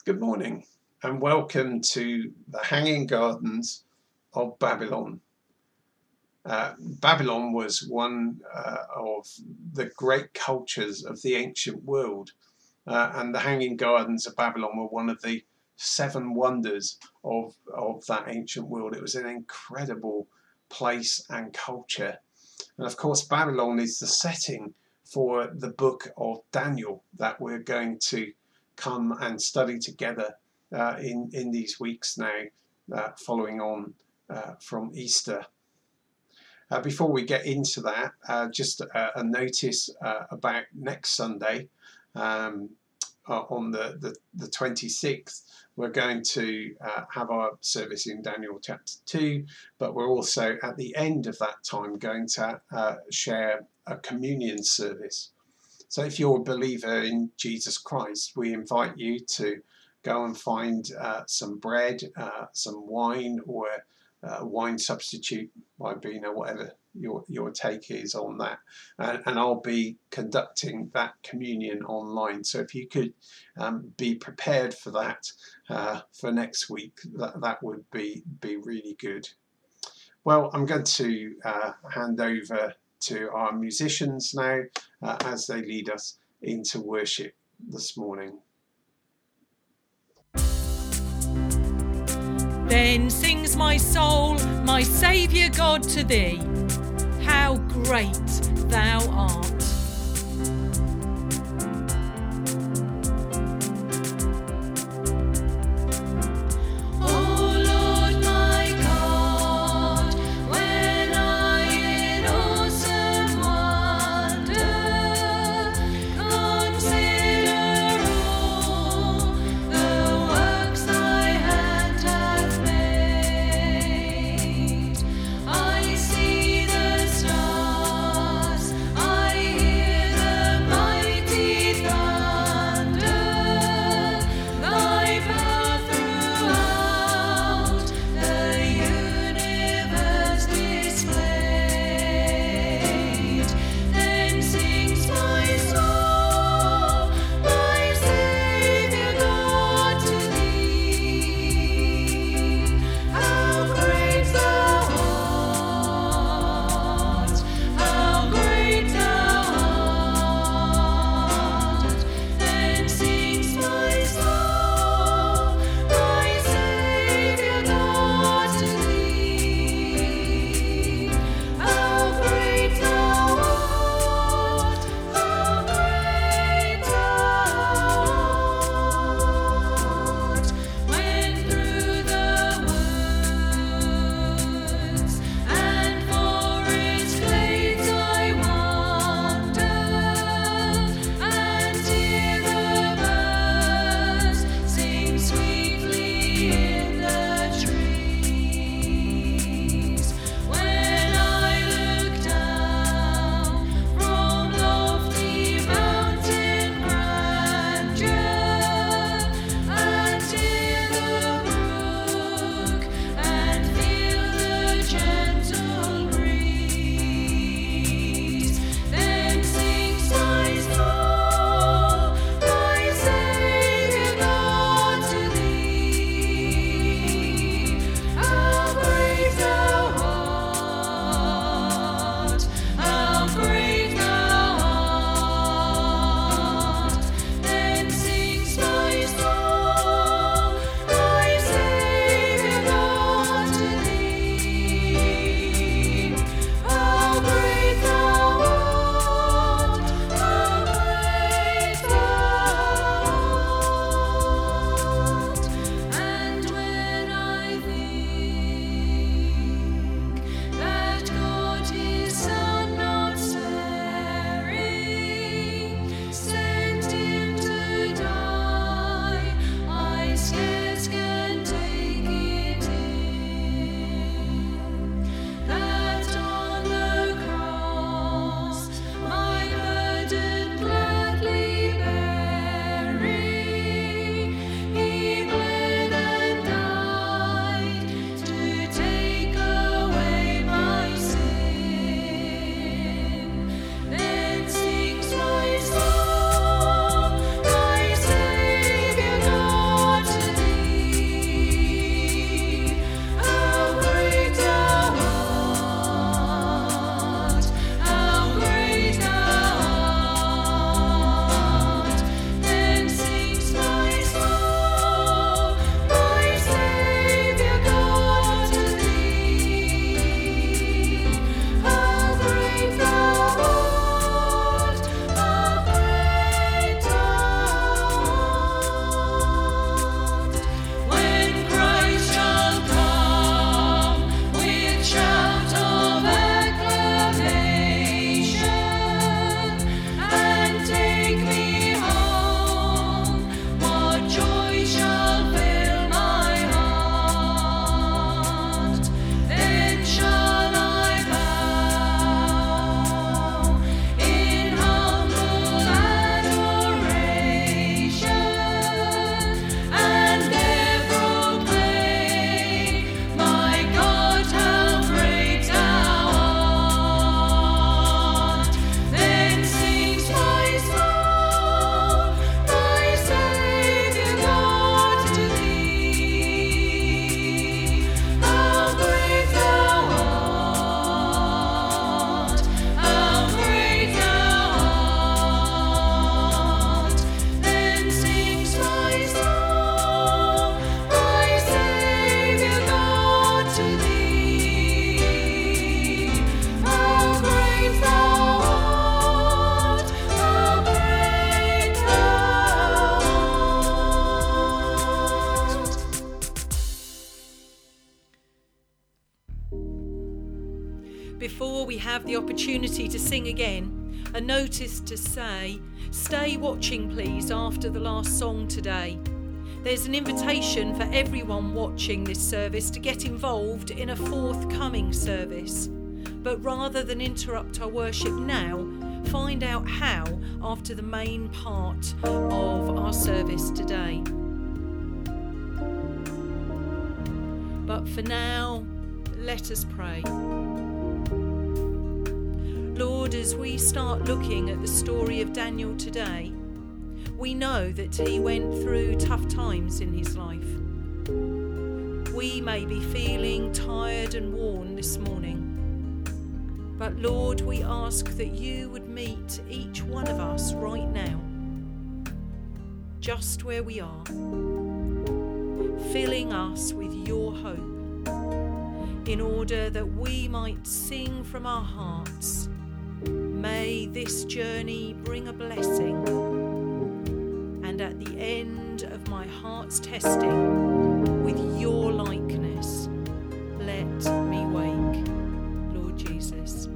Good morning and welcome to the Hanging Gardens of Babylon. Babylon was one of the great cultures of the ancient world, and the Hanging Gardens of Babylon were one of the seven wonders of that ancient world. It was an incredible place and culture. And of course, Babylon is the setting for the book of Daniel that we're going to come and study together in these weeks now, following on from Easter. Before we get into that, just a notice about next Sunday, on the 26th, we're going to have our service in Daniel chapter 2, but we're also at the end of that time going to share a communion service. So if you're a believer in Jesus Christ, we invite you to go and find some bread, some wine, or wine substitute, Ribena, whatever your take is on that. And I'll be conducting that communion online. So if you could be prepared for that for next week, that would be really good. Well, I'm going to hand over to our musicians now as they lead us into worship this morning. Then sings my soul, my Saviour God, to thee. How great thou art. I Before we have the opportunity to sing again, a notice to say, stay watching please after the last song today. There's an invitation for everyone watching this service to get involved in a forthcoming service. But rather than interrupt our worship now, find out how after the main part of our service today. But for now, let us pray. Lord, as we start looking at the story of Daniel today, we know that he went through tough times in his life. We may be feeling tired and worn this morning, but Lord, we ask that you would meet each one of us right now, just where we are, filling us with your hope, in order that we might sing from our hearts. May this journey bring a blessing, and at the end of my heart's testing, with your likeness, let me wake, Lord Jesus.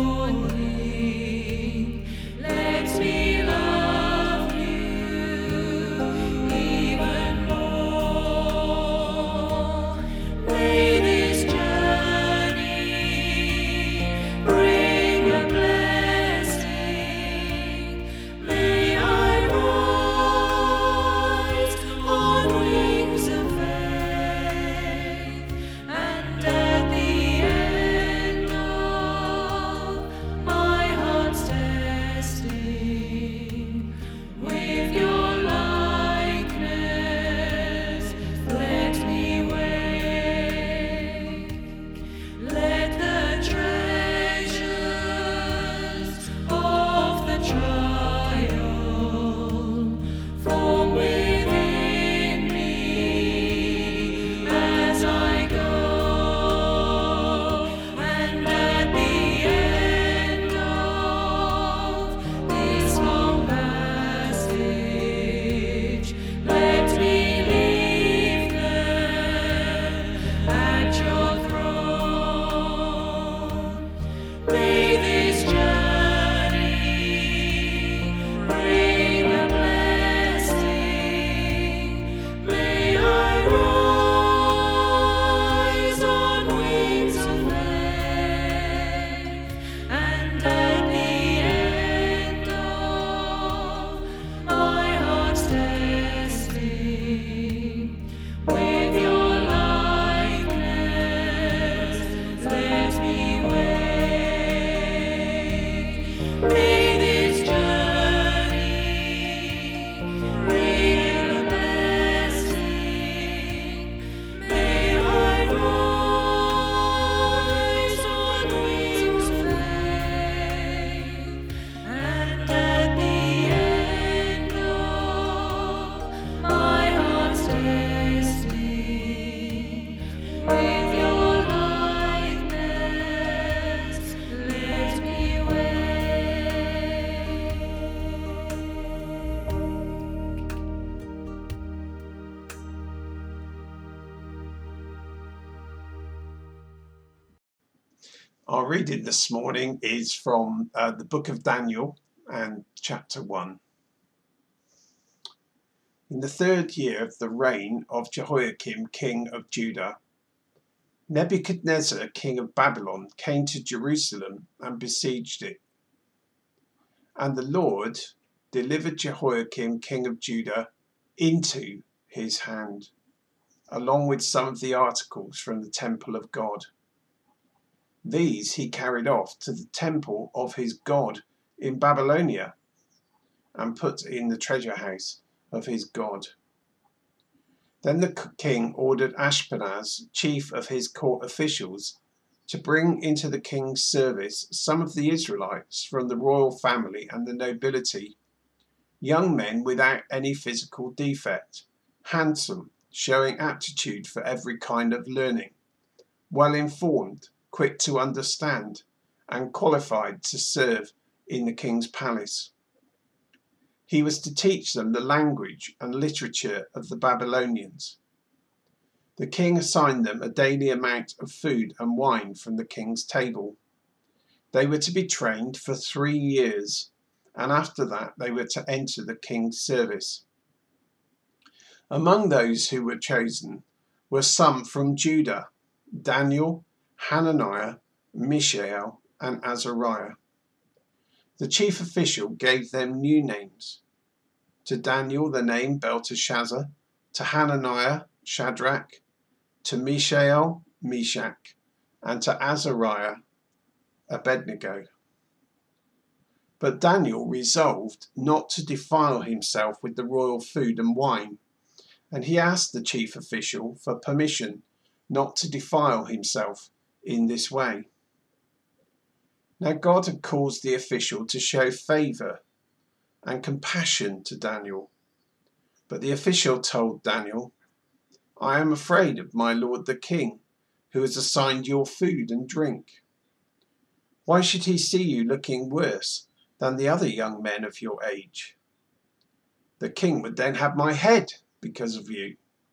Let me love you. Our reading this morning is from the book of Daniel and chapter 1. In the 3rd year of the reign of Jehoiakim, king of Judah, Nebuchadnezzar, king of Babylon, came to Jerusalem and besieged it. And the Lord delivered Jehoiakim, king of Judah, into his hand, along with some of the articles from the temple of God. These he carried off to the temple of his God in Babylonia and put in the treasure house of his God. Then the king ordered Ashpenaz, chief of his court officials, to bring into the king's service some of the Israelites from the royal family and the nobility, young men without any physical defect, handsome, showing aptitude for every kind of learning, well informed, quick to understand, and qualified to serve in the king's palace. He was to teach them the language and literature of the Babylonians. The king assigned them a daily amount of food and wine from the king's table. They were to be trained for 3 years, and after that they were to enter the king's service. Among those who were chosen were some from Judah: Daniel, Hananiah, Mishael, and Azariah. The chief official gave them new names. To Daniel the name Belteshazzar, to Hananiah Shadrach, to Mishael Meshach, and to Azariah Abednego. But Daniel resolved not to defile himself with the royal food and wine, and he asked the chief official for permission not to defile himself in this way. Now God had caused the official to show favour and compassion to Daniel. But the official told Daniel, "I am afraid of my lord the king, who has assigned your food and drink. Why should he see you looking worse than the other young men of your age? The king would then have my head because of you."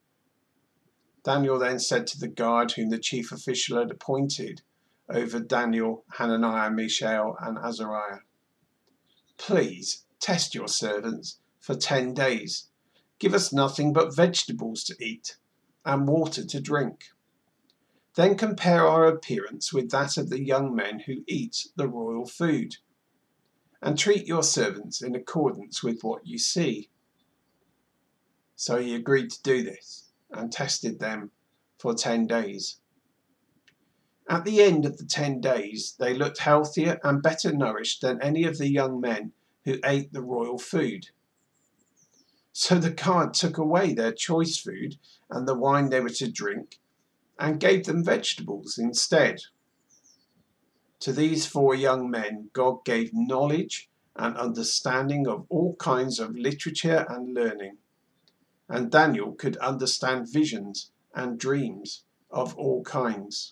Daniel then said to the guard whom the chief official had appointed over Daniel, Hananiah, Mishael, and Azariah, "Please test your servants for 10 days. Give us nothing but vegetables to eat and water to drink. Then compare our appearance with that of the young men who eat the royal food, and treat your servants in accordance with what you see." So he agreed to do this and tested them for 10 days. At the end of the 10 days, they looked healthier and better nourished than any of the young men who ate the royal food. So the guard took away their choice food and the wine they were to drink and gave them vegetables instead. To these 4 young men, God gave knowledge and understanding of all kinds of literature and learning, and Daniel could understand visions and dreams of all kinds.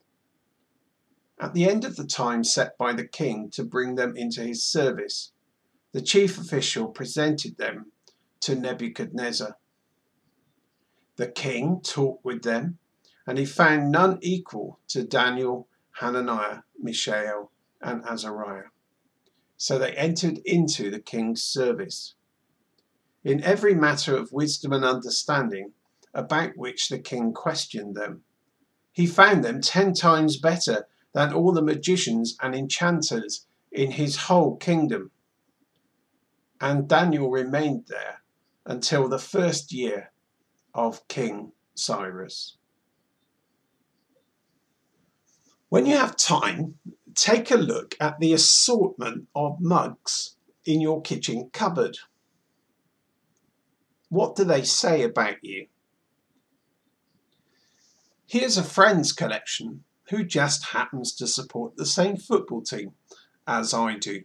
At the end of the time set by the king to bring them into his service, the chief official presented them to Nebuchadnezzar. The king talked with them, and he found none equal to Daniel, Hananiah, Mishael, and Azariah. So they entered into the king's service. In every matter of wisdom and understanding about which the king questioned them, he found them 10 times better than all the magicians and enchanters in his whole kingdom. And Daniel remained there until the 1st year of King Cyrus. When you have time, take a look at the assortment of mugs in your kitchen cupboard. What do they say about you? Here's a friend's collection who just happens to support the same football team as I do.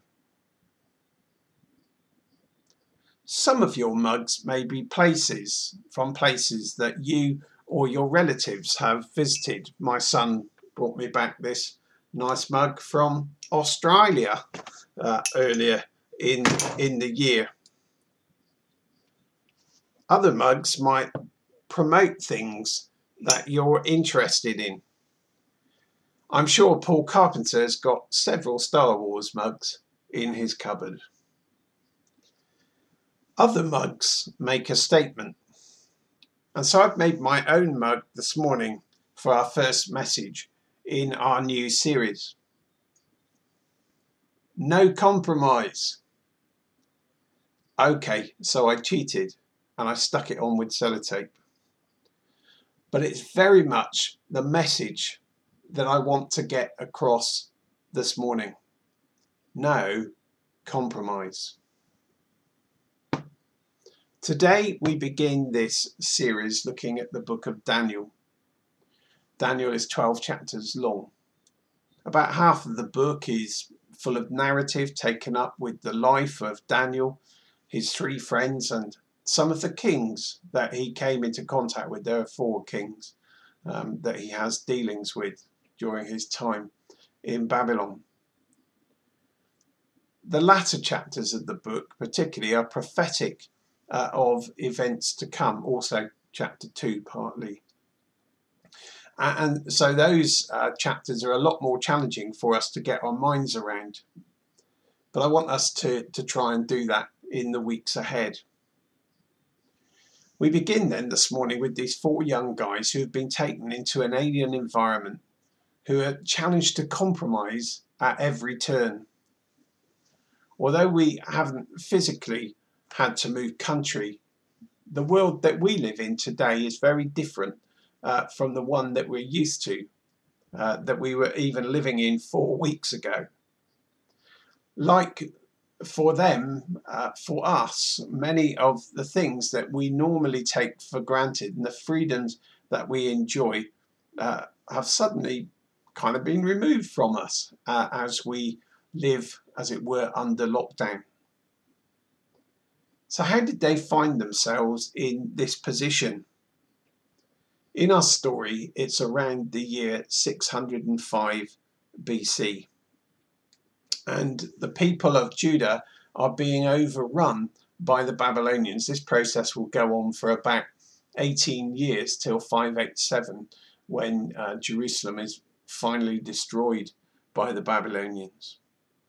Some of your mugs may be from places that you or your relatives have visited. My son brought me back this nice mug from Australia earlier in the year. Other mugs might promote things that you're interested in. I'm sure Paul Carpenter's got several Star Wars mugs in his cupboard. Other mugs make a statement. And so I've made my own mug this morning for our first message in our new series. No compromise. Okay, so I cheated and I stuck it on with sellotape. But it's very much the message that I want to get across this morning. No compromise. Today we begin this series looking at the book of Daniel. Daniel is 12 chapters long. About half of the book is full of narrative taken up with the life of Daniel, his three friends, and some of the kings that he came into contact with. There are 4 kings that he has dealings with during his time in Babylon. The latter chapters of the book particularly are prophetic of events to come, also chapter 2 partly. And so those chapters are a lot more challenging for us to get our minds around. But I want us to try and do that in the weeks ahead. We begin then this morning with these 4 young guys who have been taken into an alien environment, who are challenged to compromise at every turn. Although we haven't physically had to move country, the world that we live in today is very different from the one that we're used to, that we were even living in 4 weeks ago. Like for them, for us, many of the things that we normally take for granted and the freedoms that we enjoy have suddenly kind of been removed from us as we live, as it were, under lockdown. So how did they find themselves in this position? In our story, it's around the year 605 BC. And the people of Judah are being overrun by the Babylonians. This process will go on for about 18 years till 587, when Jerusalem is finally destroyed by the Babylonians.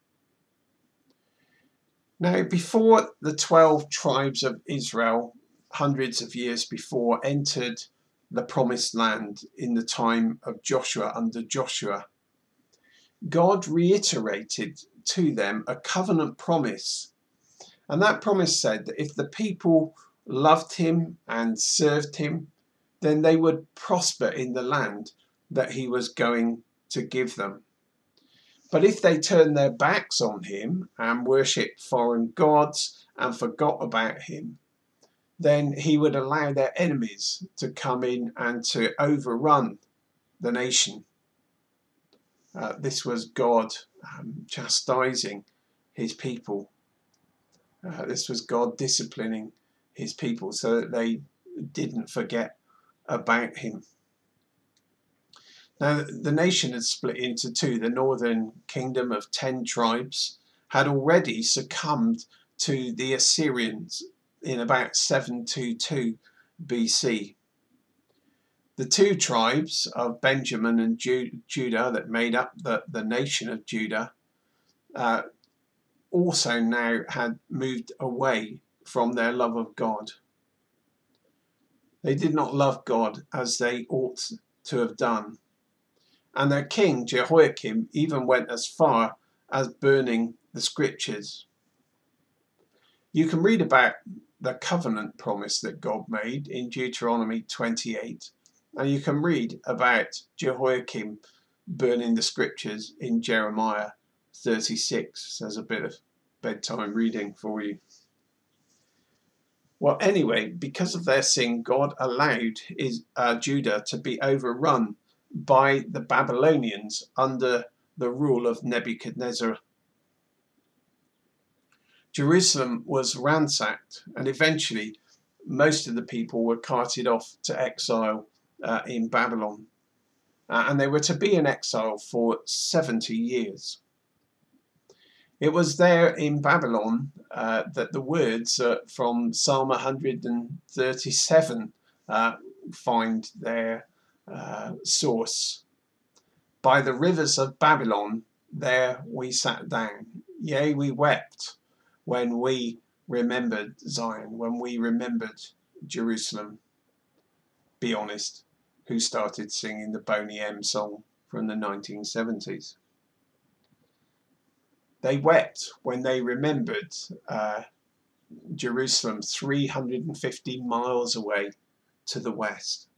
Now, before the 12 tribes of Israel, hundreds of years before, entered the promised land in the time of Joshua, under Joshua, God reiterated to them a covenant promise. And that promise said that if the people loved him and served him, then they would prosper in the land that he was going to give them. But if they turned their backs on him and worshipped foreign gods and forgot about him, then he would allow their enemies to come in and to overrun the nation. This was God chastising his people. This was God disciplining his people so that they didn't forget about him. Now, the nation had split into 2. The northern kingdom of 10 tribes had already succumbed to the Assyrians in about 722 BC. The 2 tribes of Benjamin and Judah that made up the nation of Judah also now had moved away from their love of God. They did not love God as they ought to have done. And their king, Jehoiakim, even went as far as burning the scriptures. You can read about the covenant promise that God made in Deuteronomy 28. And you can read about Jehoiakim burning the scriptures in Jeremiah 36. There's a bit of bedtime reading for you. Well, anyway, because of their sin, God allowed Judah to be overrun by the Babylonians under the rule of Nebuchadnezzar. Jerusalem was ransacked, and eventually most of the people were carted off to exile in Babylon. And they were to be in exile for 70 years. It was there in Babylon that the words from Psalm 137 find their source. By the rivers of Babylon, there we sat down. Yea, we wept when we remembered Zion, when we remembered Jerusalem. Be honest, who started singing the Boney M song from the 1970s? They wept when they remembered Jerusalem 350 miles away to the west.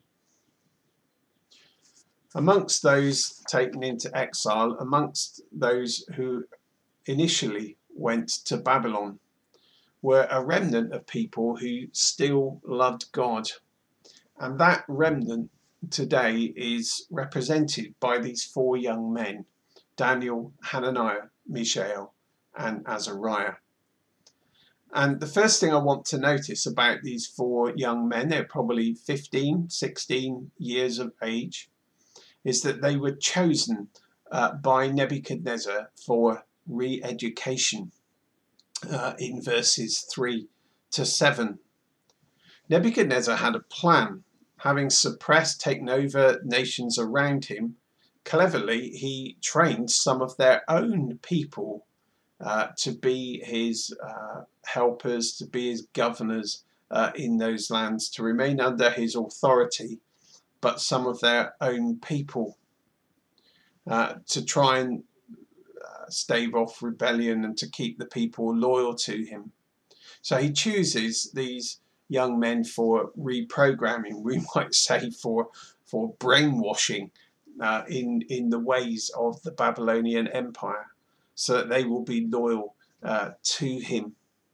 Amongst those taken into exile, amongst those who initially went to Babylon, were a remnant of people who still loved God. And that remnant today is represented by these four young men, Daniel, Hananiah, Mishael, and Azariah. And the first thing I want to notice about these four young men, they're probably 15, 16 years of age, is that they were chosen by Nebuchadnezzar for re-education in verses 3 to 7. Nebuchadnezzar had a plan. Having suppressed, taken over nations around him, cleverly he trained some of their own people to be his helpers, to be his governors in those lands, to remain under his authority, but some of their own people to try and stave off rebellion and to keep the people loyal to him. So he chooses these young men for reprogramming, we might say for brainwashing in the ways of the Babylonian Empire, so that they will be loyal to him.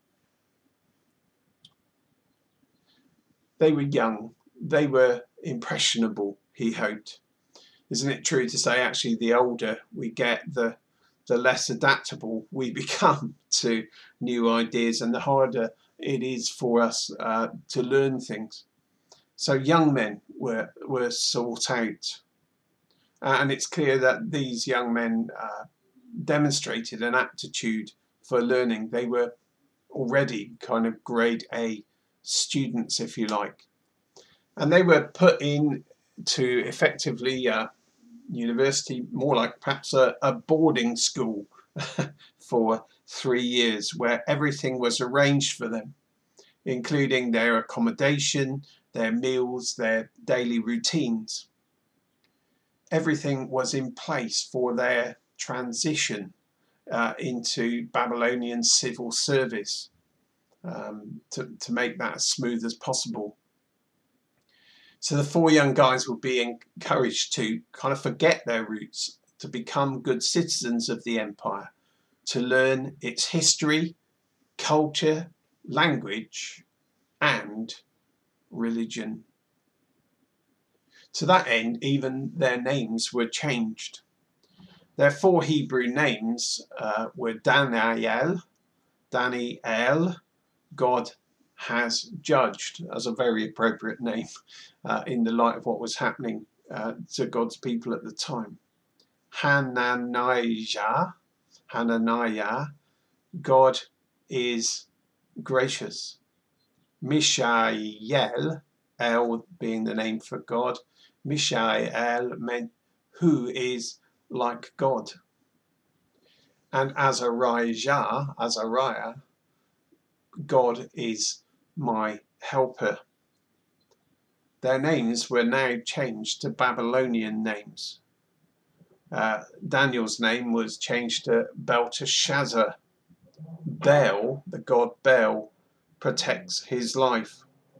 They were young, they were impressionable, he hoped. Isn't it true to say actually the older we get, the less adaptable we become to new ideas, and the harder it is for us to learn things. So young men were sought out, and it's clear that these young men demonstrated an aptitude for learning. They were already kind of grade A students, if you like, and they were put in to effectively university, more like perhaps a boarding school for 3 years, where everything was arranged for them, including their accommodation, their meals, their daily routines. Everything was in place for their transition into Babylonian civil service, to make that as smooth as possible. So the four young guys will be encouraged to kind of forget their roots, to become good citizens of the empire, to learn its history, culture, language, and religion. To that end, even their names were changed. Their four Hebrew names were Daniel, God has judged, as a very appropriate name in the light of what was happening to God's people at the time. Hananiah, God is gracious. Mishael, El being the name for God, Mishael meant who is like God. And Azariah, God is my helper. Their names were now changed to Babylonian names. Daniel's name was changed to Belteshazzar. Baal, the god Baal, protects his life.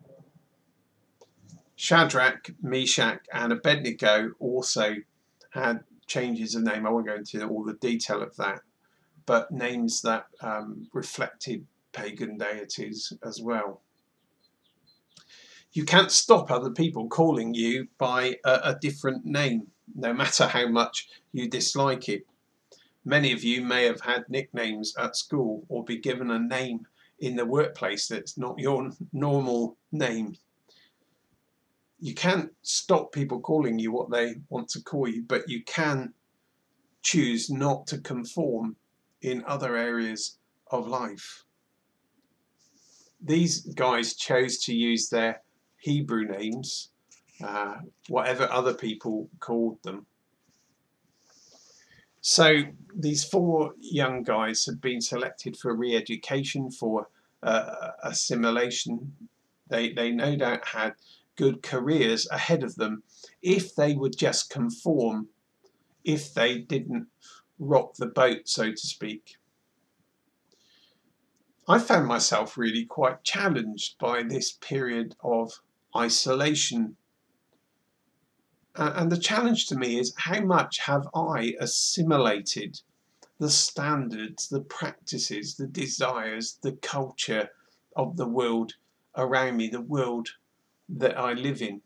Shadrach, Meshach, and Abednego also had changes of name. I won't go into all the detail of that, but names that reflected pagan deities as well. You can't stop other people calling you by a different name, no matter how much you dislike it. Many of you may have had nicknames at school or be given a name in the workplace that's not your normal name. You can't stop people calling you what they want to call you, but you can choose not to conform in other areas of life. These guys chose to use their Hebrew names, whatever other people called them. So these 4 young guys had been selected for re-education, for assimilation. They no doubt had good careers ahead of them if they would just conform, if they didn't rock the boat, so to speak. I found myself really quite challenged by this period of isolation. And the challenge to me is, how much have I assimilated the standards, the practices, the desires, the culture of the world around me, the world that I live in?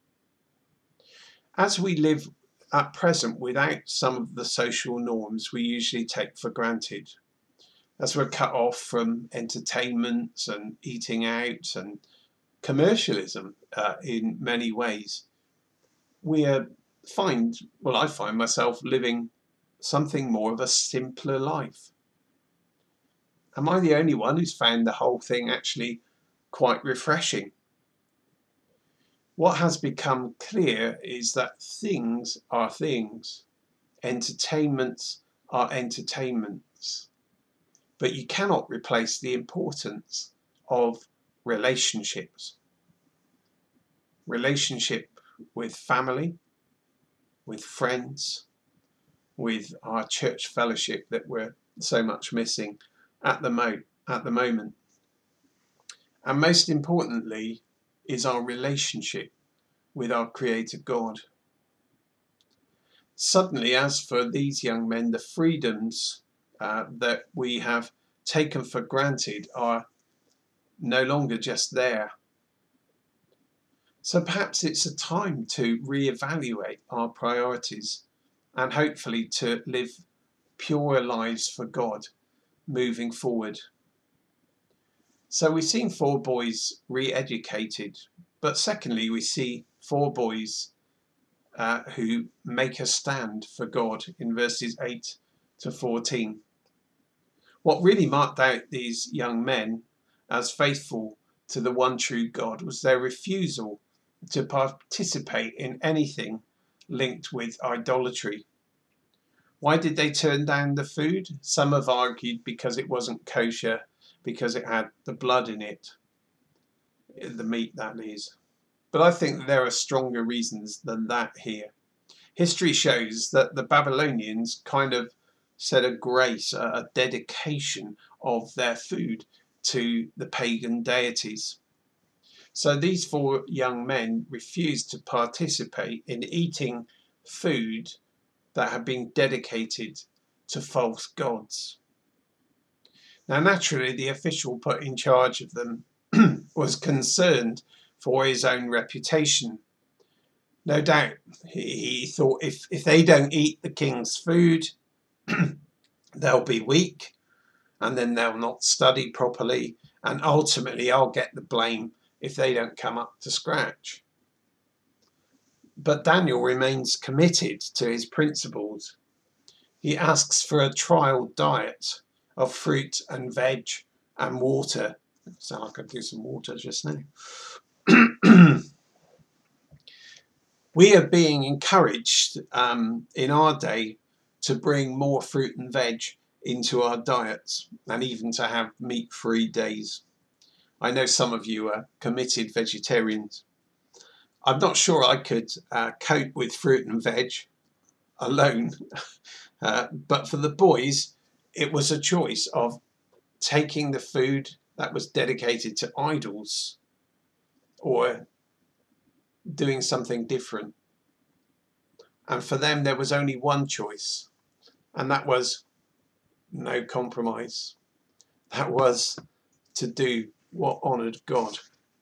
As we live at present without some of the social norms we usually take for granted, as we're cut off from entertainment and eating out and commercialism in many ways, I find myself living something more of a simpler life. Am I the only one who's found the whole thing actually quite refreshing? What has become clear is that things are things, entertainments are entertainments, but you cannot replace the importance of relationships. Relationship with family, with friends, with our church fellowship that we're so much missing at the moment. And most importantly is our relationship with our Creator God. Suddenly, as for these young men, the freedoms that we have taken for granted are no longer just there. So perhaps it's a time to reevaluate our priorities and hopefully to live pure lives for God moving forward. So we've seen 4 boys re-educated, but secondly we see 4 boys who make a stand for God in verses 8 to 14. What really marked out these young men as faithful to the one true God was their refusal to participate in anything linked with idolatry. Why did they turn down the food? Some have argued because it wasn't kosher, because it had the blood in it, the meat that is. But I think there are stronger reasons than that here. History shows that the Babylonians kind of said a grace, a dedication of their food to the pagan deities. So these 4 young men refused to participate in eating food that had been dedicated to false gods. Now, naturally, the official put in charge of them was concerned for his own reputation. No doubt he thought, if they don't eat the king's food, they'll be weak, and then they'll not study properly, and ultimately I'll get the blame if they don't come up to scratch. But Daniel remains committed to his principles. He asks for a trial diet of fruit and veg and water. Sound like I do some water just now. We are being encouraged in our day to bring more fruit and veg into our diets, and even to have meat-free days. I know some of you are committed vegetarians. I'm not sure I could cope with fruit and veg alone, but for the boys, it was a choice of taking the food that was dedicated to idols or doing something different. And for them, there was only one choice, and that was no compromise. That was to do what honoured God.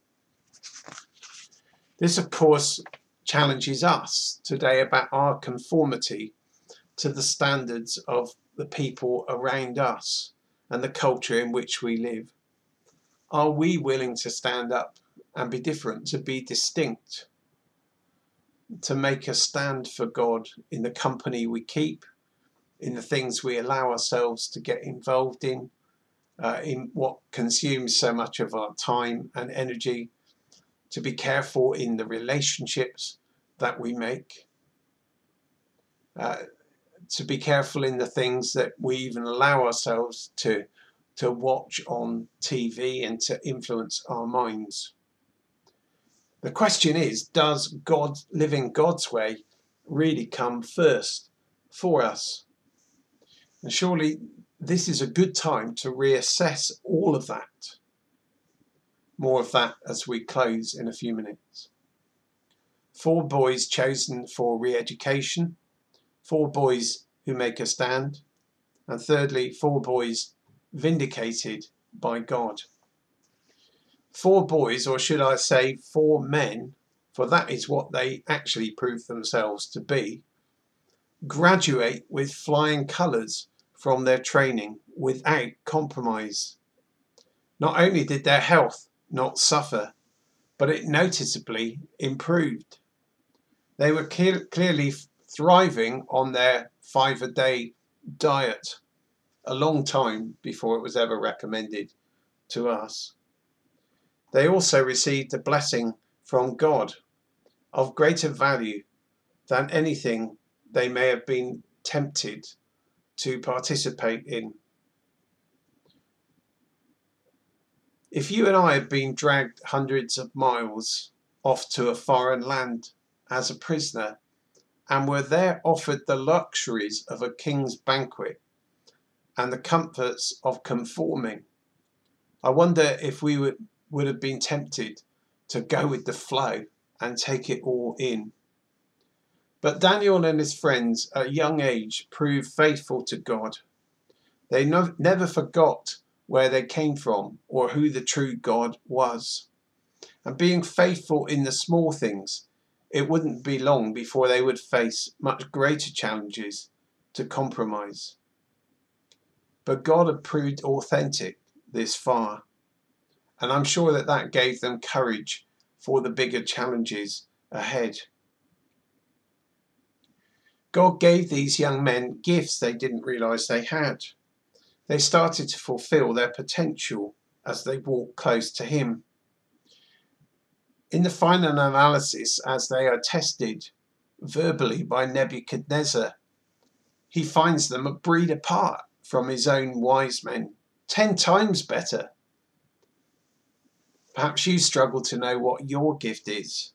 This, of course, challenges us today about our conformity to the standards of the people around us and the culture in which we live. Are we willing to stand up and be different, to be distinct, to make a stand for God in the company we keep, in the things we allow ourselves to get involved in what consumes so much of our time and energy, to be careful in the relationships that we make, to be careful in the things that we even allow ourselves to watch on TV and to influence our minds. The question is, does God, living God's way, really come first for us? And surely this is a good time to reassess all of that. More of that as we close in a few minutes. 4 boys chosen for re-education, 4 boys who make a stand, and thirdly, 4 boys vindicated by God. 4 boys, or should I say 4 men, for that is what they actually prove themselves to be, graduate with flying colours from their training without compromise. Not only did their health not suffer, but it noticeably improved. They were clearly thriving on their 5-a-day diet, a long time before it was ever recommended to us. They also received a blessing from God of greater value than anything they may have been tempted to participate in. If you and I had been dragged hundreds of miles off to a foreign land as a prisoner and were there offered the luxuries of a king's banquet and the comforts of conforming, I wonder if we would have been tempted to go with the flow and take it all in. But Daniel and his friends at a young age proved faithful to God. They never forgot where they came from or who the true God was. And being faithful in the small things, it wouldn't be long before they would face much greater challenges to compromise. But God had proved authentic this far, and I'm sure that gave them courage for the bigger challenges ahead. God gave these young men gifts they didn't realise they had. They started to fulfil their potential as they walked close to Him. In the final analysis, as they are tested verbally by Nebuchadnezzar, he finds them a breed apart from his own wise men, 10 times better. Perhaps you struggle to know what your gift is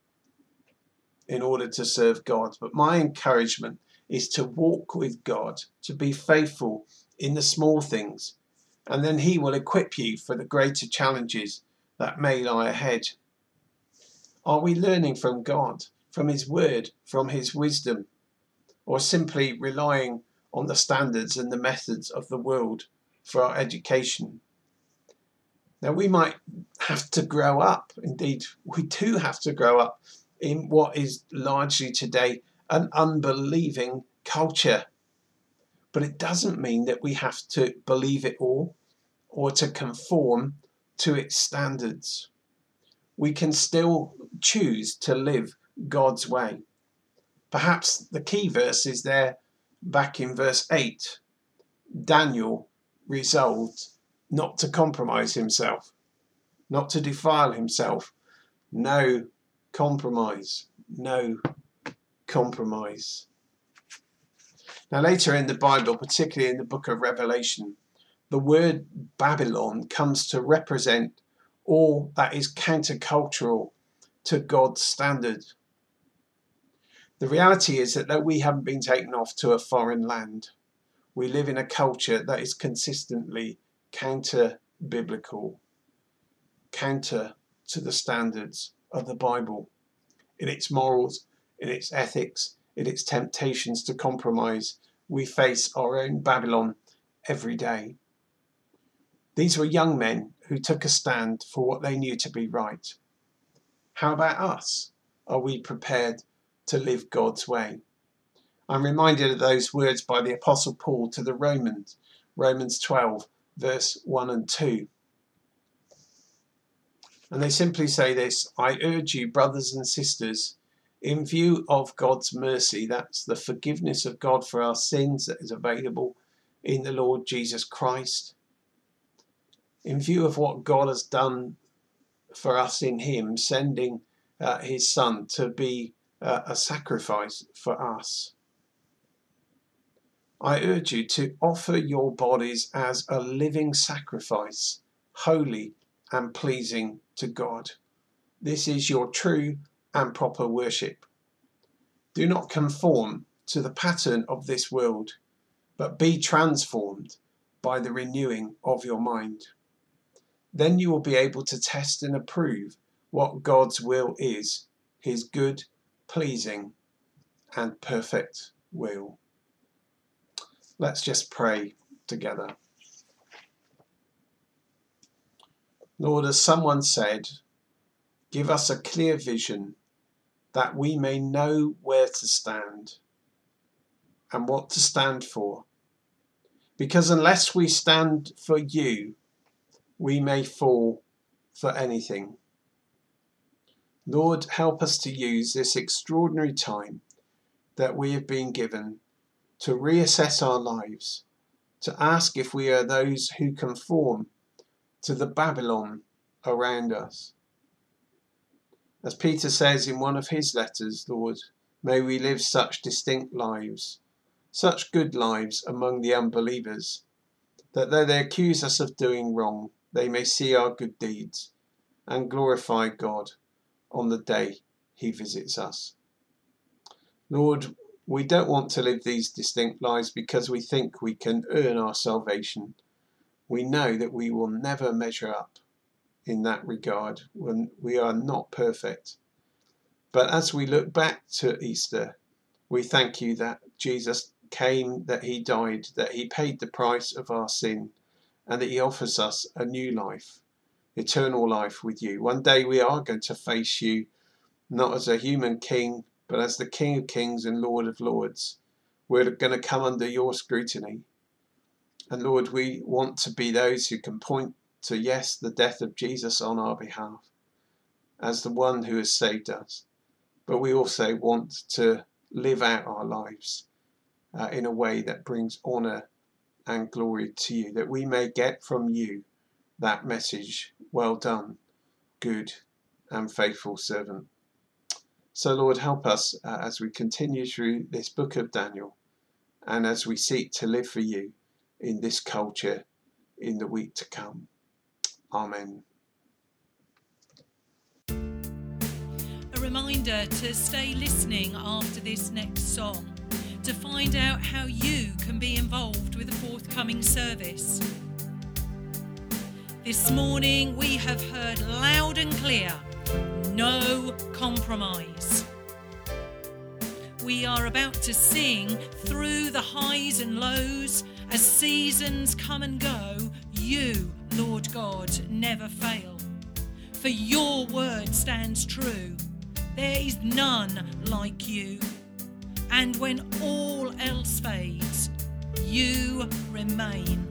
in order to serve God, but my encouragement is to walk with God, to be faithful in the small things, and then He will equip you for the greater challenges that may lie ahead. Are we learning from God, from His word, from His wisdom, or simply relying on the standards and the methods of the world for our education? Now, we might have to grow up, indeed we do have to grow up, in what is largely today an unbelieving culture. But it doesn't mean that we have to believe it all or to conform to its standards. We can still choose to live God's way. Perhaps the key verse is there back in verse 8. Daniel resolved not to compromise himself, not to defile himself. No compromise. No compromise. Now, later in the Bible, particularly in the book of Revelation, the word Babylon comes to represent all that is countercultural to God's standard. The reality is that though we haven't been taken off to a foreign land, we live in a culture that is consistently counter-biblical, counter to the standards of the Bible, in its morals, in its ethics, in its temptations to compromise. We face our own Babylon every day. These were young men who took a stand for what they knew to be right. How about us? Are we prepared to live God's way? I'm reminded of those words by the Apostle Paul to the Romans, Romans 12, verse 1 and 2. And they simply say this: I urge you, brothers and sisters, in view of God's mercy, that's the forgiveness of God for our sins that is available in the Lord Jesus Christ, in view of what God has done for us in Him, sending His Son to be a sacrifice for us. I urge you to offer your bodies as a living sacrifice, holy and pleasing to God. This is your true and proper worship. Do not conform to the pattern of this world, but be transformed by the renewing of your mind. Then you will be able to test and approve what God's will is, his good, pleasing, and perfect will. Let's just pray together. Lord, as someone said, give us a clear vision that we may know where to stand and what to stand for. Because unless we stand for you, we may fall for anything. Lord, help us to use this extraordinary time that we have been given to reassess our lives, to ask if we are those who conform to the Babylon around us. As Peter says in one of his letters, Lord, may we live such distinct lives, such good lives among the unbelievers, that though they accuse us of doing wrong, they may see our good deeds and glorify God on the day he visits us. Lord, we don't want to live these distinct lives because we think we can earn our salvation. We know that we will never measure up in that regard when we are not perfect. But as we look back to Easter, we thank you that Jesus came, that he died, that he paid the price of our sin, and that he offers us a new life, eternal life with you. One day we are going to face you, not as a human king, but as the King of Kings and Lord of Lords. We're going to come under your scrutiny. And Lord, we want to be those who can point to, yes, the death of Jesus on our behalf as the one who has saved us. But we also want to live out our lives in a way that brings honour and glory to you, that we may get from you that message, well done, good and faithful servant. So Lord, help us as we continue through this book of Daniel and as we seek to live for you in this culture in the week to come. Amen. A reminder to stay listening after this next song to find out how you can be involved with the forthcoming service. This morning we have heard loud and clear, no compromise. We are about to sing through the highs and lows as seasons come and go. You, Lord God, never fail. For your word stands true. There is none like you. And when all else fades, you remain.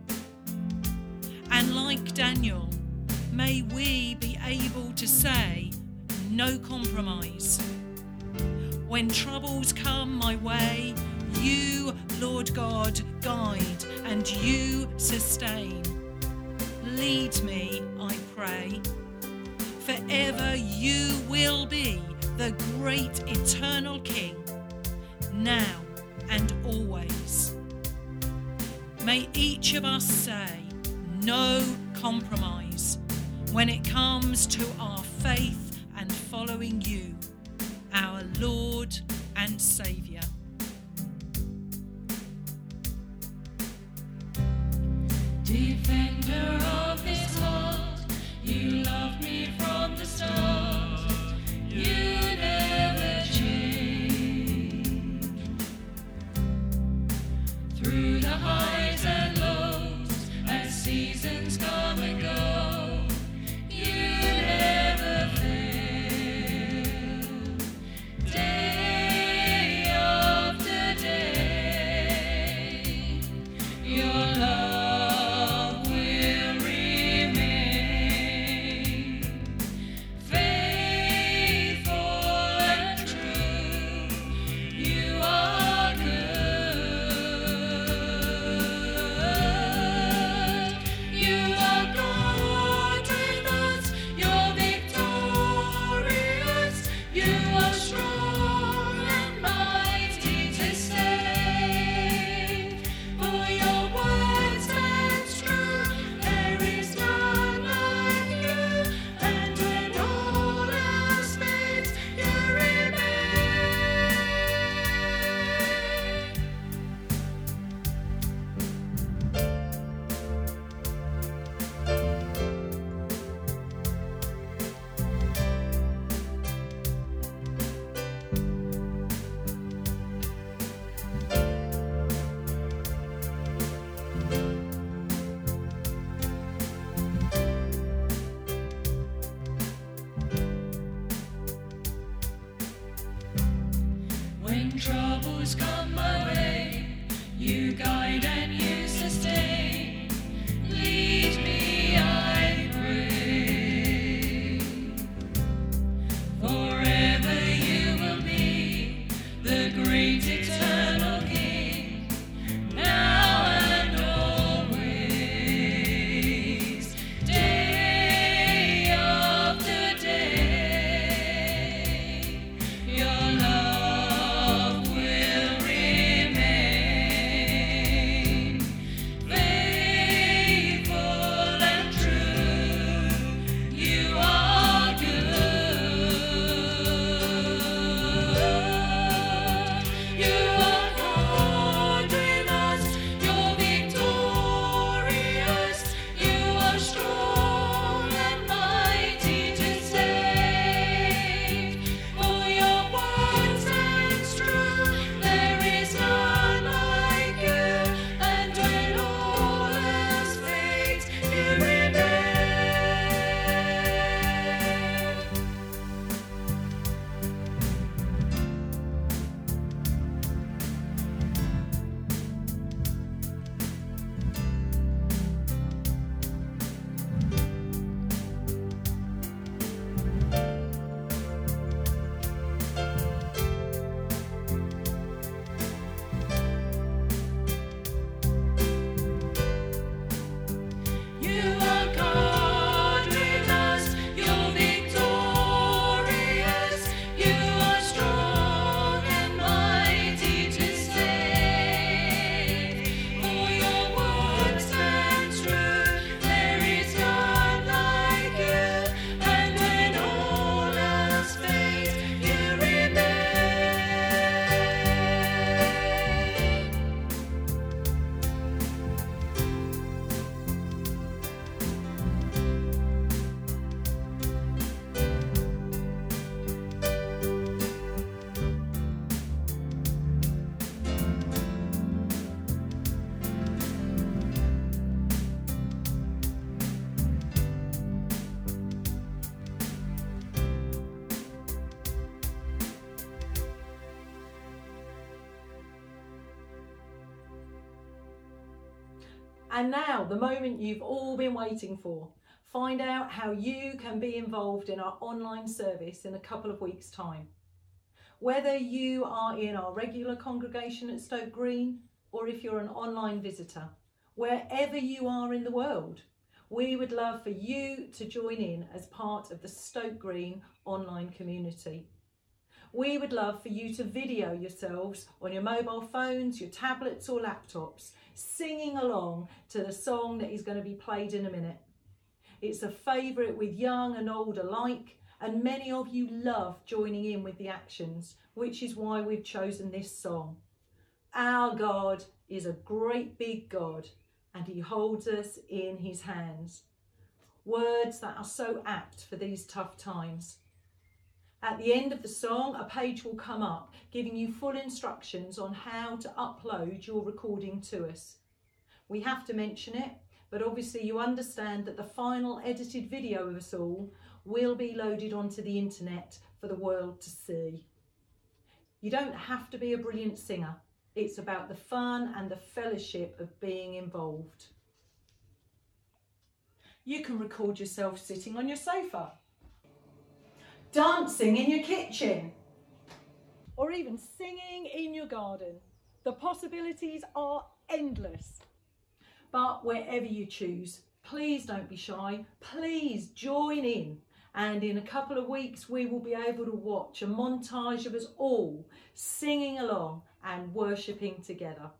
And like Daniel, may we be able to say, no compromise. When troubles come my way, you, Lord God, guide and you sustain. Lead me, I pray. Forever you will be the great eternal King, now and always. May each of us say, no compromise, when it comes to our faith and following you, our Lord and Saviour. Defender of this heart, you loved me from the start. You never change. Through the highs and lows, as seasons come and go, you never fail. Day troubles come my way, you guide and you sustain. Lead me, I pray. Forever you will be the great eternal King, now and always, day after day. Your love will remain faithful and true. You are good. You are God with us. You're victorious. You are strong and mighty to save. For your word stands true. There is none like you. And when all else fades, you remain. You are God with us. You're victorious. You are strong and mighty to save. For your word stands true. There is none like you. And when all else fades, you remain. And now, the moment you've all been waiting for. Find out how you can be involved in our online service in a couple of weeks' time. Whether you are in our regular congregation at Stoke Green or if you're an online visitor, wherever you are in the world, we would love for you to join in as part of the Stoke Green online community. We would love for you to video yourselves on your mobile phones, your tablets or laptops, singing along to the song that is going to be played in a minute. It's a favourite with young and old alike, and many of you love joining in with the actions, which is why we've chosen this song. Our God is a great big God, and he holds us in his hands. Words that are so apt for these tough times. At the end of the song, a page will come up giving you full instructions on how to upload your recording to us. We have to mention it, but obviously you understand that the final edited video of us all will be loaded onto the internet for the world to see. You don't have to be a brilliant singer. It's about the fun and the fellowship of being involved. You can record yourself sitting on your sofa, dancing in your kitchen, or even singing in your garden. The possibilities are endless. But wherever you choose, please don't be shy. Please join in. And in a couple of weeks, we will be able to watch a montage of us all singing along and worshipping together.